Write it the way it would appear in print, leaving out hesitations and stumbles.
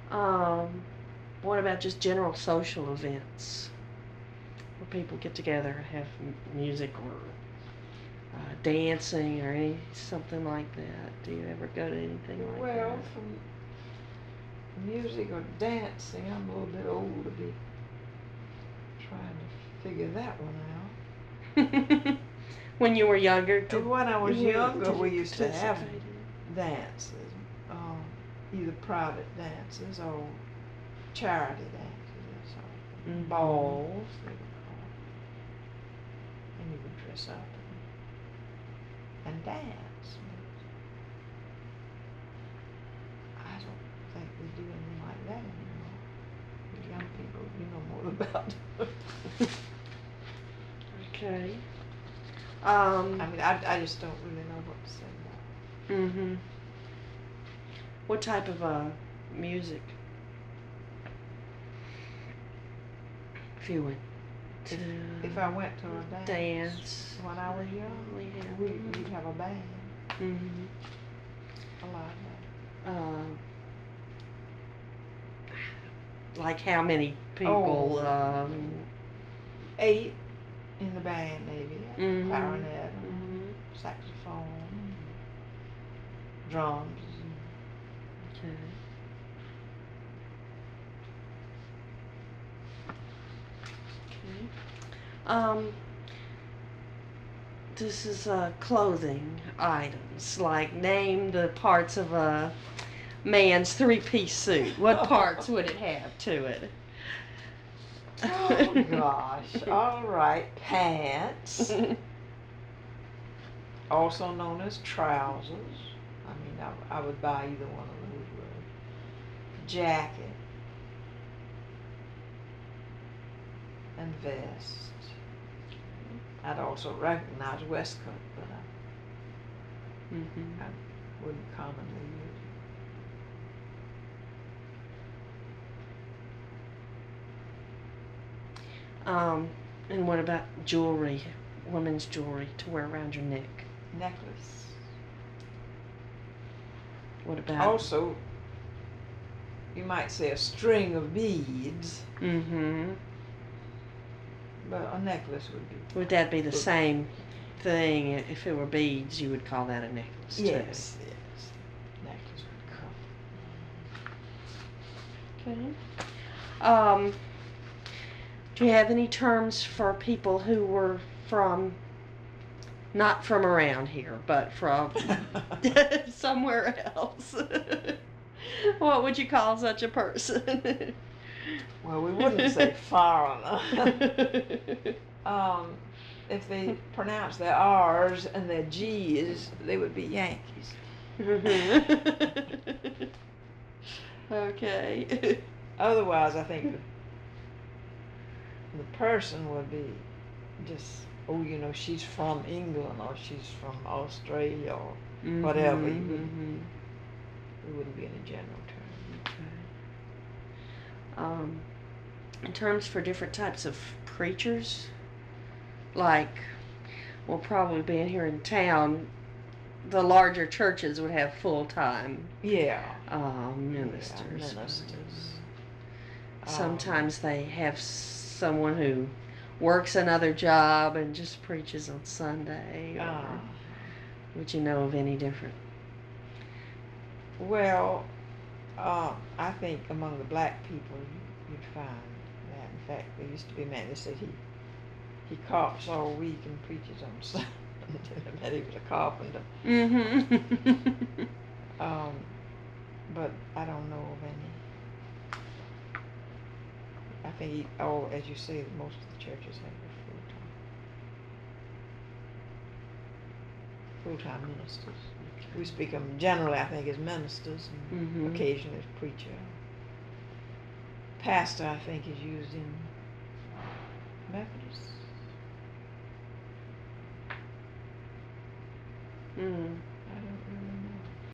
Um, what about just general social events where people get together and have music or dancing or something like that? Do you ever go to anything like Well, that? from music or dancing, I'm a little bit old to be trying to figure that one out. When you were younger, When I was younger, we used to have participate in dances, either private dances or charity dances or Mhm. balls, they were called. And you would dress up and dance. But I don't think we do anything like that anymore. The young people, you know more about. Okay. I mean, I just don't really know what to say about it. Mhm. What type of music? If you went to If I went to a dance when I was young, we'd have a band, Mhm. a live band. Like how many people? 8 in the band, maybe. Mhm. Clarinet, Mhm. saxophone, drums. Okay. Okay. This is clothing items. Like name the parts of a man's three-piece suit. What parts would it have to it? Oh gosh! All right, pants, also known as trousers. I mean, I would buy either one of those. Jacket and vest. I'd also recognize waistcoat, but I wouldn't commonly use it. And what about jewelry? Women's jewelry to wear around your neck. Necklace. What about? Also, you might say a string of beads. Mm-hmm. But a necklace would be. Would that be the same thing? If it were beads, you would call that a necklace Yes, too. yes. Necklace Okay. would Do you have any terms for people who were not from around here, but from somewhere else? What would you call such a person? Well, we wouldn't say foreigner. If they pronounce their R's and their G's, they would be Yankees. Okay. Otherwise, I think the person would be just, she's from England or she's from Australia or whatever. It wouldn't be in a general term. Okay. In terms for different types of preachers, like, well, probably being here in town, the larger churches would have full-time ministers. Sometimes they have someone who works another job and just preaches on Sunday. Would you know of any different? Well, I think among the black people you'd find that. In fact, there used to be a man that said he coughs all week and preaches on Sunday. That he was a carpenter. Mm-hmm. But I don't know of any. I think, as you say, most of the churches have full-time ministers. We speak of them generally, I think, as ministers, and occasionally as preacher. Pastor, I think, is used in Methodist.